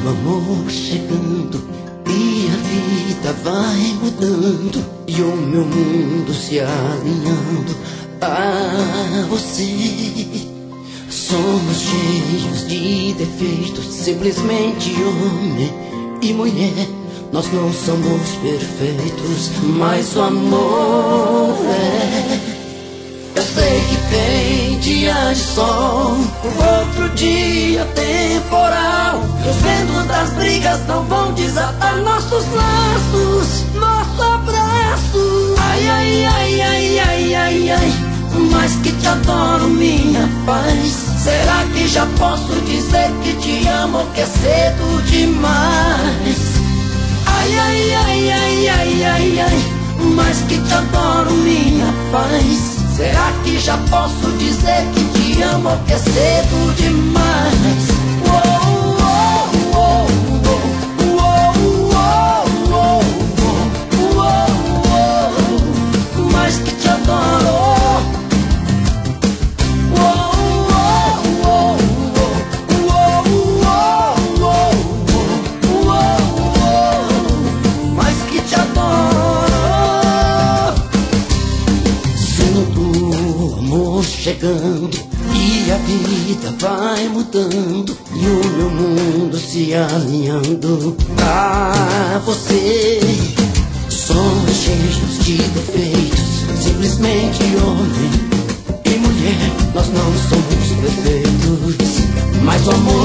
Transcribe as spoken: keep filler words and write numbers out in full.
o amor chegando e a vida vai mudando, e o meu mundo se alinhando a você. Somos cheios de defeitos, simplesmente homem e mulher. Nós não somos perfeitos, mas o amor é. Eu sei que tem dia de sol, outro dia temporal. Os ventos das brigas não vão desatar nossos laços, nosso abraço. Ai, ai, ai, ai, ai, ai, ai, mas que te adoro, minha paz. Será que já posso dizer que te amo, que é cedo demais? Ai, ai, ai, ai, ai, ai, ai, mas que te adoro, minha paz. Será que já posso dizer que te amo, que é cedo demais? Uou, uou, uou, uou, uou, uou, uou, mas que te adoro. Chegando e a vida vai mudando, e o meu mundo se alinhando a você. Somos cheios de defeitos, simplesmente homem e mulher. Nós não somos perfeitos, mas o amor